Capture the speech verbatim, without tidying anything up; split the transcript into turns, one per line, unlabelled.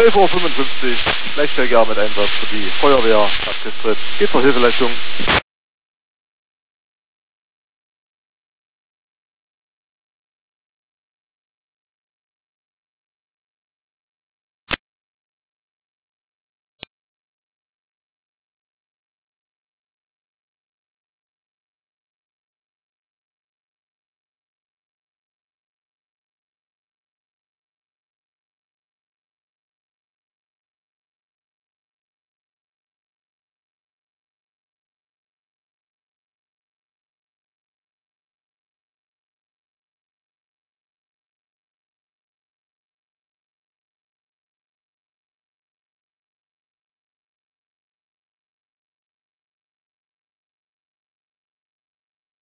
elf Uhr fünfundfünfzig, Leichtverkehr mit Einsatz für die Feuerwehr, Stadtdistrikt, geht zur Hilfeleistung.